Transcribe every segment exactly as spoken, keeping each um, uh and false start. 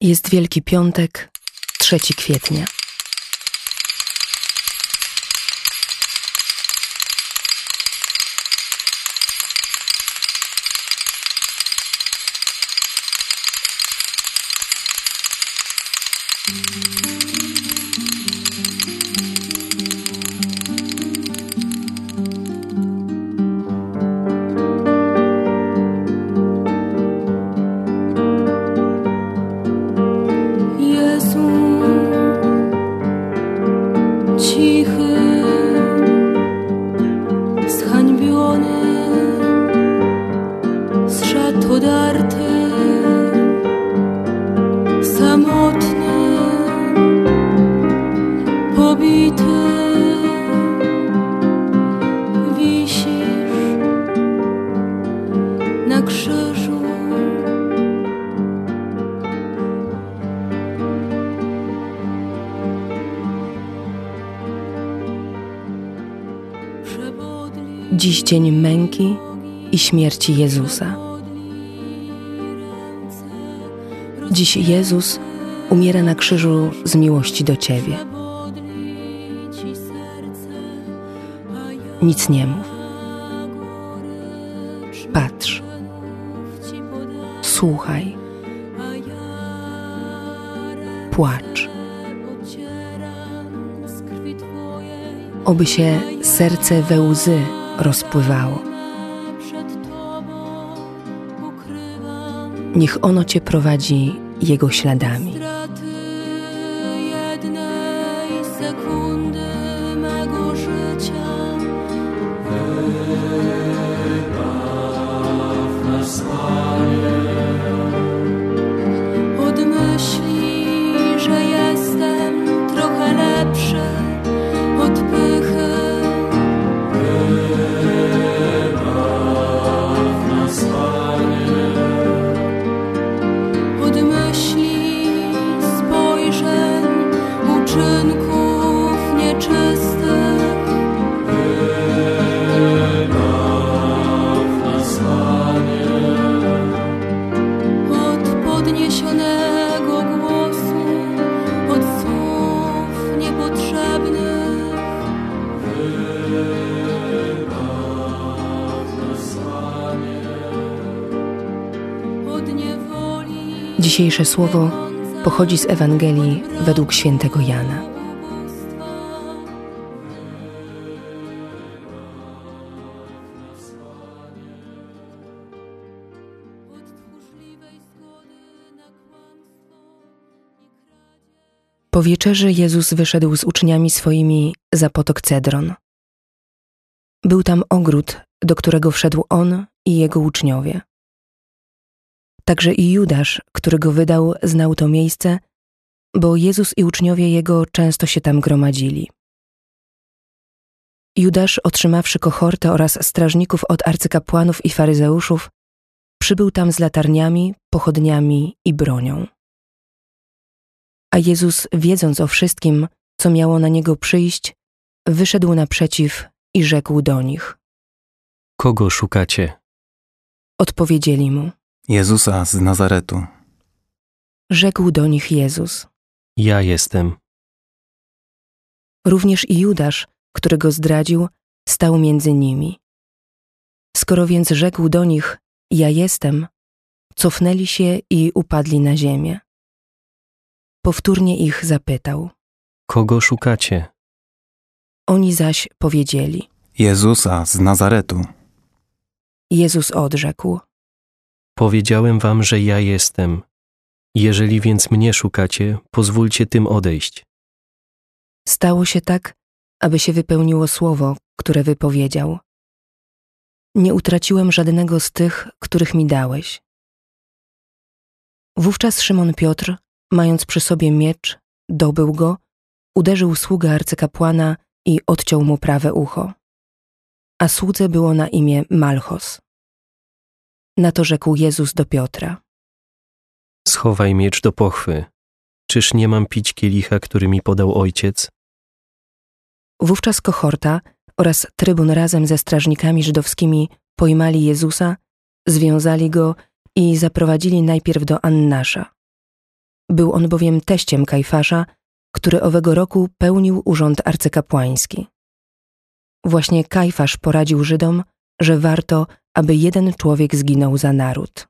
Jest Wielki Piątek, trzeciego kwietnia. Cichy, zhańbiony, z szat odarty, samotny, pobity, wisisz na krzyżu. Dziś dzień męki i śmierci Jezusa. Dziś Jezus umiera na krzyżu z miłości do Ciebie. Nic nie mów. Patrz. Słuchaj. Płacz. Oby się serce we łzy rozpływało. Niech ono Cię prowadzi Jego śladami. Jednej sekundy mego życia wybaw nas, Panie, od myśli, że jestem trochę lepszy od pychy. Wybaw nas, Panie, od myśli, spojrzeń, uczynków nieczystych. Wybaw nas, Panie, od podniesionego głosu, od słów niepotrzebnych. Dzisiejsze słowo pochodzi z Ewangelii według świętego Jana. Po wieczerzy Jezus wyszedł z uczniami swoimi za potok Cedron. Był tam ogród, do którego wszedł On i Jego uczniowie. Także i Judasz, który go wydał, znał to miejsce, bo Jezus i uczniowie Jego często się tam gromadzili. Judasz, otrzymawszy kohortę oraz strażników od arcykapłanów i faryzeuszów, przybył tam z latarniami, pochodniami i bronią. A Jezus, wiedząc o wszystkim, co miało na Niego przyjść, wyszedł naprzeciw i rzekł do nich: Kogo szukacie? Odpowiedzieli Mu: Jezusa z Nazaretu. Rzekł do nich Jezus: Ja jestem. Również i Judasz, który go zdradził, stał między nimi. Skoro więc rzekł do nich: Ja jestem, cofnęli się i upadli na ziemię. Powtórnie ich zapytał: Kogo szukacie? Oni zaś powiedzieli: Jezusa z Nazaretu. Jezus odrzekł: Powiedziałem wam, że ja jestem. Jeżeli więc mnie szukacie, pozwólcie tym odejść. Stało się tak, aby się wypełniło słowo, które wypowiedział: Nie utraciłem żadnego z tych, których mi dałeś. Wówczas Szymon Piotr, mając przy sobie miecz, dobył go, uderzył sługę arcykapłana i odciął mu prawe ucho. A słudze było na imię Malchos. Na to rzekł Jezus do Piotra: Schowaj miecz do pochwy. Czyż nie mam pić kielicha, który mi podał Ojciec? Wówczas kohorta oraz trybun razem ze strażnikami żydowskimi pojmali Jezusa, związali go i zaprowadzili najpierw do Annasza. Był on bowiem teściem Kajfasza, który owego roku pełnił urząd arcykapłański. Właśnie Kajfasz poradził Żydom, że warto, aby jeden człowiek zginął za naród.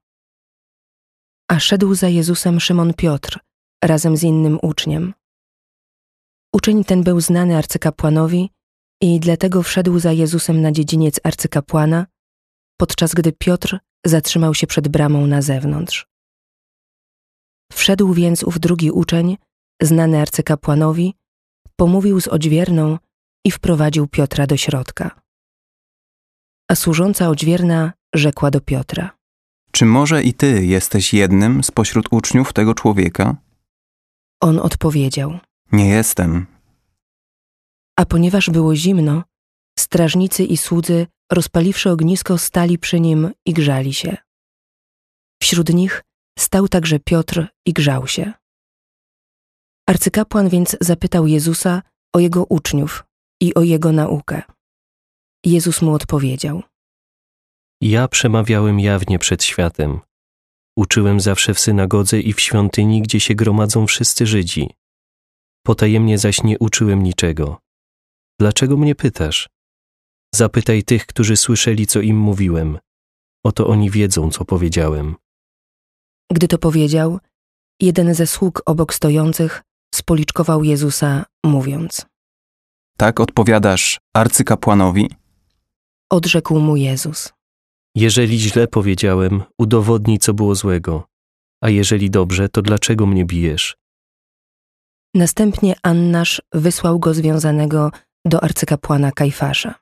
A szedł za Jezusem Szymon Piotr razem z innym uczniem. Uczeń ten był znany arcykapłanowi i dlatego wszedł za Jezusem na dziedziniec arcykapłana, podczas gdy Piotr zatrzymał się przed bramą na zewnątrz. Wszedł więc ów drugi uczeń, znany arcykapłanowi, pomówił z odźwierną i wprowadził Piotra do środka. A służąca odźwierna rzekła do Piotra: Czy może i ty jesteś jednym spośród uczniów tego człowieka? On odpowiedział: Nie jestem. A ponieważ było zimno, strażnicy i słudzy, rozpaliwszy ognisko, stali przy nim i grzali się. Wśród nich stał także Piotr i grzał się. Arcykapłan więc zapytał Jezusa o jego uczniów i o jego naukę. Jezus mu odpowiedział: Ja przemawiałem jawnie przed światem. Uczyłem zawsze w synagodze i w świątyni, gdzie się gromadzą wszyscy Żydzi. Potajemnie zaś nie uczyłem niczego. Dlaczego mnie pytasz? Zapytaj tych, którzy słyszeli, co im mówiłem. Oto oni wiedzą, co powiedziałem. Gdy to powiedział, jeden ze sług obok stojących spoliczkował Jezusa, mówiąc: Tak odpowiadasz arcykapłanowi? Odrzekł mu Jezus: Jeżeli źle powiedziałem, udowodnij, co było złego. A jeżeli dobrze, to dlaczego mnie bijesz? Następnie Annasz wysłał go związanego do arcykapłana Kajfasza.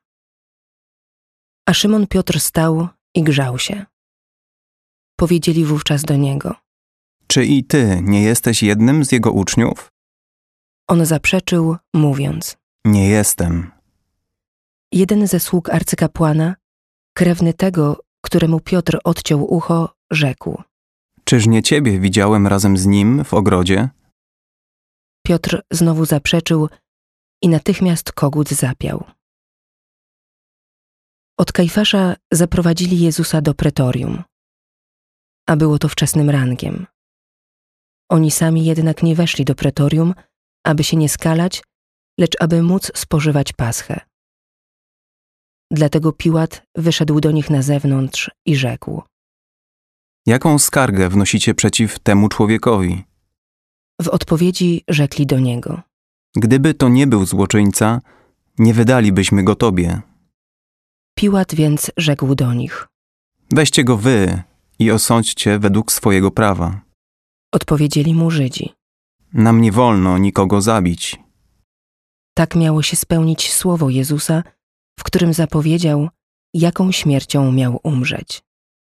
A Szymon Piotr stał i grzał się. Powiedzieli wówczas do niego: Czy i ty nie jesteś jednym z jego uczniów? On zaprzeczył, mówiąc: Nie jestem. Jeden ze sług arcykapłana, krewny tego, któremu Piotr odciął ucho, rzekł: Czyż nie ciebie widziałem razem z nim w ogrodzie? Piotr znowu zaprzeczył i natychmiast kogut zapiał. Od Kajfasza zaprowadzili Jezusa do pretorium, a było to wczesnym rankiem. Oni sami jednak nie weszli do pretorium, aby się nie skalać, lecz aby móc spożywać paschę. Dlatego Piłat wyszedł do nich na zewnątrz i rzekł: Jaką skargę wnosicie przeciw temu człowiekowi? W odpowiedzi rzekli do niego: Gdyby to nie był złoczyńca, nie wydalibyśmy go tobie. Piłat więc rzekł do nich: Weźcie go wy i osądźcie według swojego prawa. Odpowiedzieli mu Żydzi: Nam nie wolno nikogo zabić. Tak miało się spełnić słowo Jezusa, w którym zapowiedział, jaką śmiercią miał umrzeć.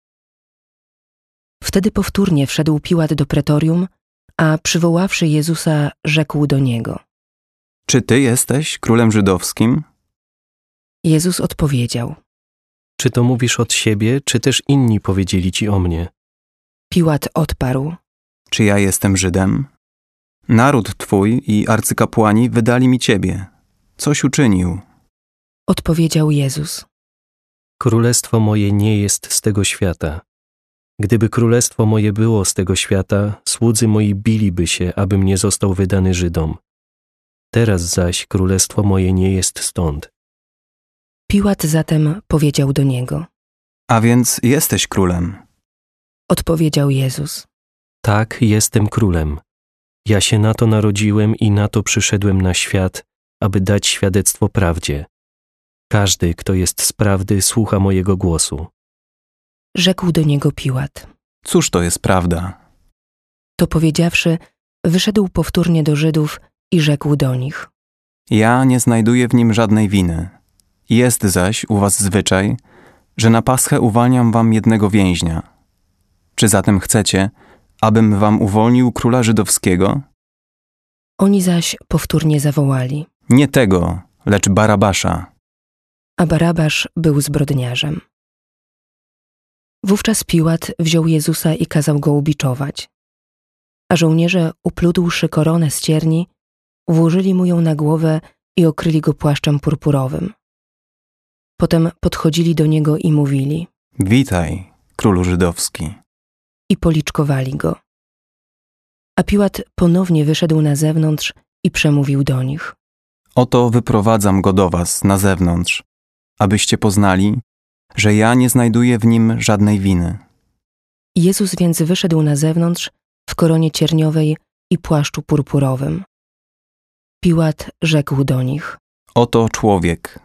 Wtedy powtórnie wszedł Piłat do pretorium, a przywoławszy Jezusa, rzekł do niego: Czy ty jesteś królem żydowskim? Jezus odpowiedział: Czy to mówisz od siebie, czy też inni powiedzieli ci o mnie? Piłat odparł: Czy ja jestem Żydem? Naród twój i arcykapłani wydali mi ciebie. Coś uczynił. Odpowiedział Jezus: Królestwo moje nie jest z tego świata. Gdyby królestwo moje było z tego świata, słudzy moi biliby się, abym nie został wydany Żydom. Teraz zaś królestwo moje nie jest stąd. Piłat zatem powiedział do niego: A więc jesteś królem. Odpowiedział Jezus: Tak, jestem królem. Ja się na to narodziłem i na to przyszedłem na świat, aby dać świadectwo prawdzie. Każdy, kto jest z prawdy, słucha mojego głosu. Rzekł do niego Piłat. Cóż to jest prawda? To powiedziawszy, wyszedł powtórnie do Żydów i rzekł do nich: Ja nie znajduję w nim żadnej winy. Jest zaś u was zwyczaj, że na Paschę uwalniam wam jednego więźnia. Czy zatem chcecie, abym wam uwolnił króla żydowskiego? Oni zaś powtórnie zawołali: Nie tego, lecz Barabasza. A Barabasz był zbrodniarzem. Wówczas Piłat wziął Jezusa i kazał go ubiczować. A żołnierze, uplótłszy koronę z cierni, włożyli mu ją na głowę i okryli go płaszczem purpurowym. Potem podchodzili do niego i mówili: Witaj, królu żydowski. I policzkowali go. A Piłat ponownie wyszedł na zewnątrz i przemówił do nich. Oto wyprowadzam go do was na zewnątrz, abyście poznali, że ja nie znajduję w nim żadnej winy. Jezus więc wyszedł na zewnątrz w koronie cierniowej i płaszczu purpurowym. Piłat rzekł do nich. Oto człowiek.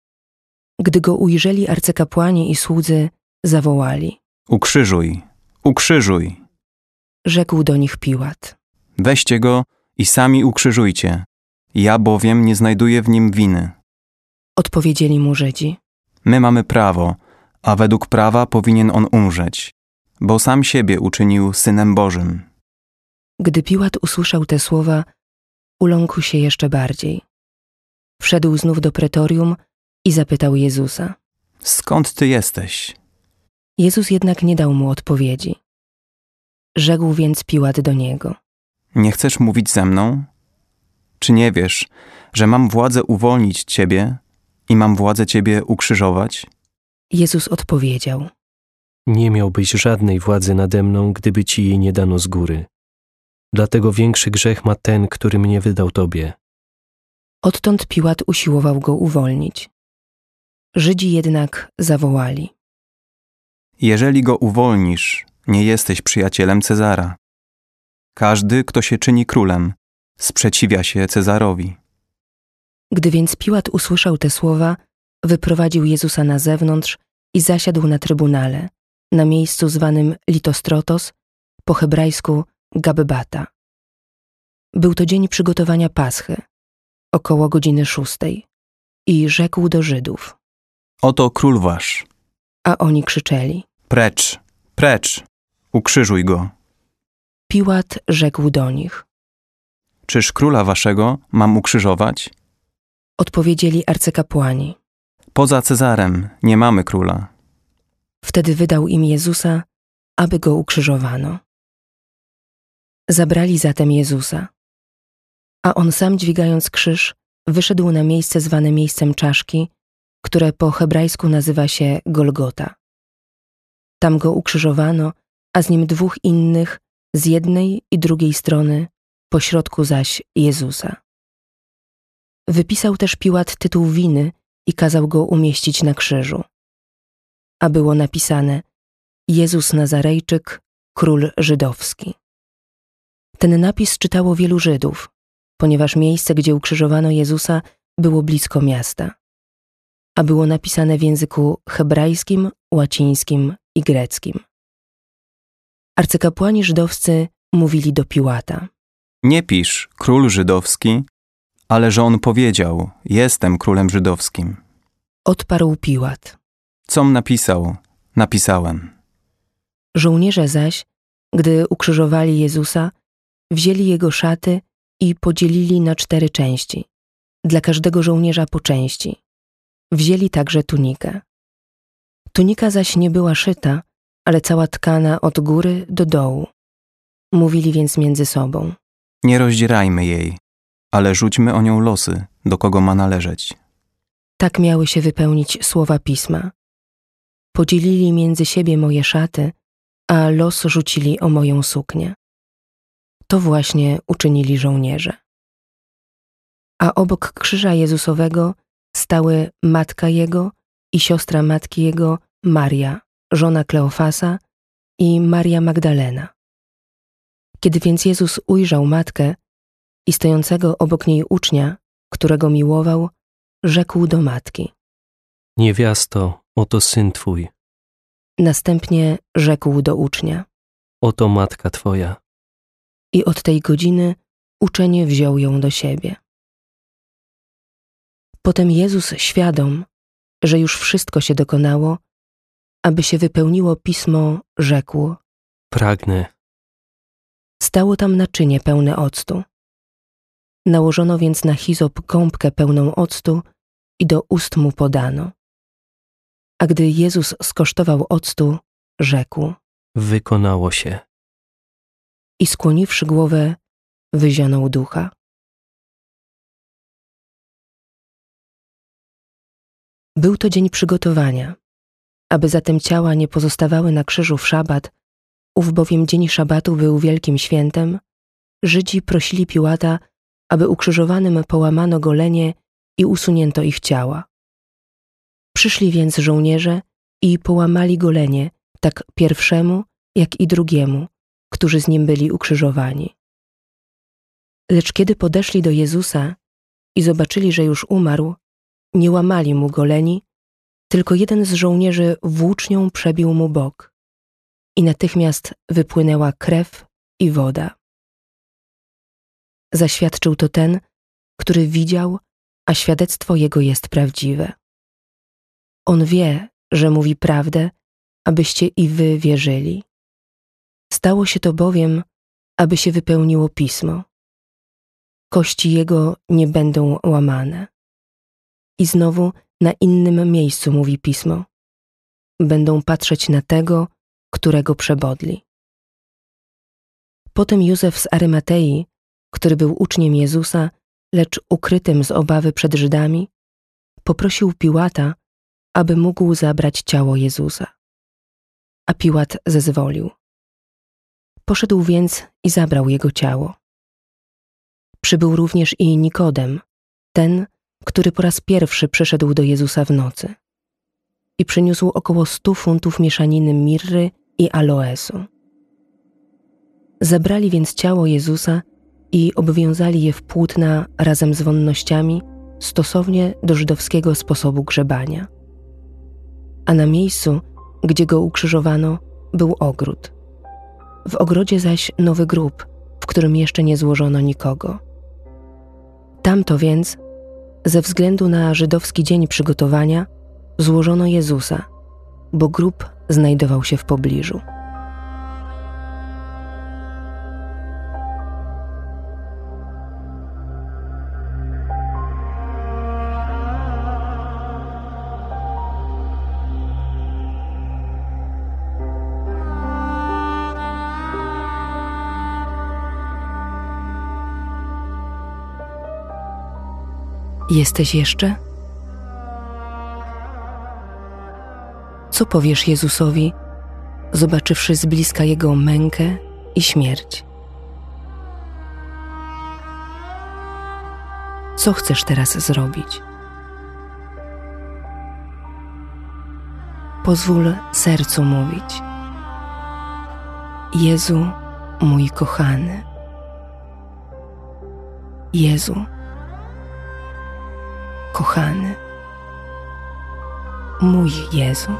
Gdy go ujrzeli arcykapłani i słudzy, zawołali. Ukrzyżuj, ukrzyżuj. Rzekł do nich Piłat. Weźcie go i sami ukrzyżujcie. Ja bowiem nie znajduję w nim winy. Odpowiedzieli mu Żydzi. My mamy prawo, a według prawa powinien on umrzeć, bo sam siebie uczynił Synem Bożym. Gdy Piłat usłyszał te słowa, uląkł się jeszcze bardziej. Wszedł znów do pretorium i zapytał Jezusa. Skąd ty jesteś? Jezus jednak nie dał mu odpowiedzi. Rzekł więc Piłat do niego. Nie chcesz mówić ze mną? Czy nie wiesz, że mam władzę uwolnić ciebie i mam władzę ciebie ukrzyżować? Jezus odpowiedział. Nie miałbyś żadnej władzy nade mną, gdyby ci jej nie dano z góry. Dlatego większy grzech ma ten, który mnie wydał tobie. Odtąd Piłat usiłował go uwolnić. Żydzi jednak zawołali. Jeżeli go uwolnisz, nie jesteś przyjacielem Cezara. Każdy, kto się czyni królem, sprzeciwia się Cezarowi. Gdy więc Piłat usłyszał te słowa, wyprowadził Jezusa na zewnątrz i zasiadł na trybunale, na miejscu zwanym Litostrotos, po hebrajsku Gabbata. Był to dzień przygotowania Paschy, około godziny szóstej, i rzekł do Żydów. Oto król wasz. A oni krzyczeli. Precz, precz, ukrzyżuj go. Piłat rzekł do nich. Czyż króla waszego mam ukrzyżować? Odpowiedzieli arcykapłani. Poza Cezarem nie mamy króla. Wtedy wydał im Jezusa, aby go ukrzyżowano. Zabrali zatem Jezusa, a on sam, dźwigając krzyż, wyszedł na miejsce zwane miejscem czaszki, które po hebrajsku nazywa się Golgota. Tam go ukrzyżowano, a z nim dwóch innych z jednej i drugiej strony, pośrodku zaś Jezusa. Wypisał też Piłat tytuł winy i kazał go umieścić na krzyżu. A było napisane: Jezus Nazarejczyk, król żydowski. Ten napis czytało wielu Żydów, ponieważ miejsce, gdzie ukrzyżowano Jezusa, było blisko miasta. A było napisane w języku hebrajskim, łacińskim i greckim. Arcykapłani żydowscy mówili do Piłata. Nie pisz król żydowski, ale że on powiedział, jestem królem żydowskim. Odparł Piłat. Com napisał, napisałem. Żołnierze zaś, gdy ukrzyżowali Jezusa, wzięli jego szaty i podzielili na cztery części, dla każdego żołnierza po części. Wzięli także tunikę. Tunika zaś nie była szyta, ale cała tkana od góry do dołu. Mówili więc między sobą. Nie rozdzierajmy jej, ale rzućmy o nią losy, do kogo ma należeć. Tak miały się wypełnić słowa Pisma. Podzielili między siebie moje szaty, a los rzucili o moją suknię. To właśnie uczynili żołnierze. A obok krzyża Jezusowego stały matka Jego i siostra matki Jego, Maria, żona Kleofasa, i Maria Magdalena. Kiedy więc Jezus ujrzał matkę i stojącego obok niej ucznia, którego miłował, rzekł do matki. Niewiasto, oto syn twój. Następnie rzekł do ucznia. Oto matka twoja. I od tej godziny uczeń wziął ją do siebie. Potem Jezus, świadom, że już wszystko się dokonało, aby się wypełniło pismo, rzekł. Pragnę. Stało tam naczynie pełne octu. Nałożono więc na hizop gąbkę pełną octu i do ust mu podano. A gdy Jezus skosztował octu, rzekł. Wykonało się. I skłoniwszy głowę, wyzionął ducha. Był to dzień przygotowania, aby zatem ciała nie pozostawały na krzyżu w szabat, ów bowiem dzień szabatu był wielkim świętem, Żydzi prosili Piłata, aby ukrzyżowanym połamano golenie i usunięto ich ciała. Przyszli więc żołnierze i połamali golenie, tak pierwszemu, jak i drugiemu, którzy z nim byli ukrzyżowani. Lecz kiedy podeszli do Jezusa i zobaczyli, że już umarł, nie łamali mu goleni, tylko jeden z żołnierzy włócznią przebił mu bok i natychmiast wypłynęła krew i woda. Zaświadczył to ten, który widział, a świadectwo jego jest prawdziwe. On wie, że mówi prawdę, abyście i wy wierzyli. Stało się to bowiem, aby się wypełniło pismo. Kości jego nie będą łamane. I znowu na innym miejscu mówi pismo. Będą patrzeć na tego, którego przebodli. Potem Józef z Arymatei, który był uczniem Jezusa, lecz ukrytym z obawy przed Żydami, poprosił Piłata, aby mógł zabrać ciało Jezusa. A Piłat zezwolił. Poszedł więc i zabrał jego ciało. Przybył również i Nikodem, ten, który po raz pierwszy przyszedł do Jezusa w nocy i przyniósł około stu funtów mieszaniny mirry i aloesu. Zabrali więc ciało Jezusa i obwiązali je w płótna razem z wonnościami stosownie do żydowskiego sposobu grzebania. A na miejscu, gdzie go ukrzyżowano, był ogród. W ogrodzie zaś nowy grób, w którym jeszcze nie złożono nikogo. Tamto więc, ze względu na żydowski dzień przygotowania, złożono Jezusa, bo grób znajdował się w pobliżu. Jesteś jeszcze? Co powiesz Jezusowi, zobaczywszy z bliska Jego mękę i śmierć? Co chcesz teraz zrobić? Pozwól sercu mówić. Jezu, mój kochany. Jezu, kochany, mój Jezu.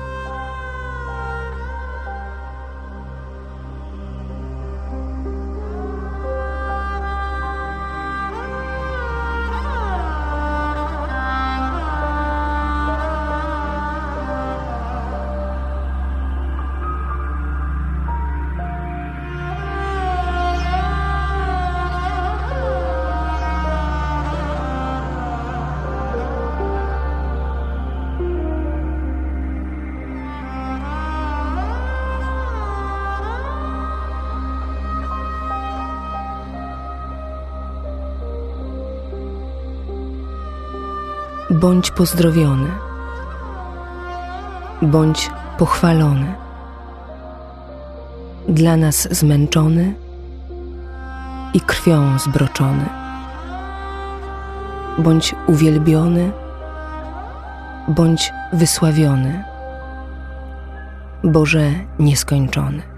Bądź pozdrowiony, bądź pochwalony, dla nas zmęczony i krwią zbroczony. Bądź uwielbiony, bądź wysławiony, Boże nieskończony.